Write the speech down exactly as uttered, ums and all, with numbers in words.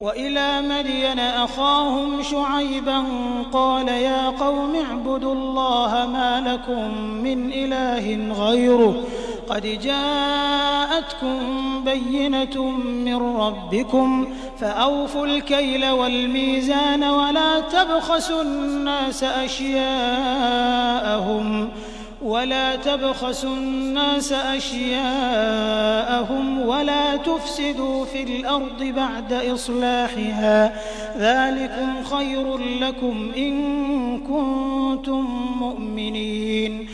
وإلى مدين أخاهم شعيبا قال يا قوم اعبدوا الله ما لكم من إله غيره قد جاءتكم بينة من ربكم فأوفوا الكيل والميزان ولا تبخسوا الناس أشياءهم ولا تبخسوا الناس أشياءهم ولا تفسدوا في الأرض بعد إصلاحها ذلكم خير لكم إن كنتم مؤمنين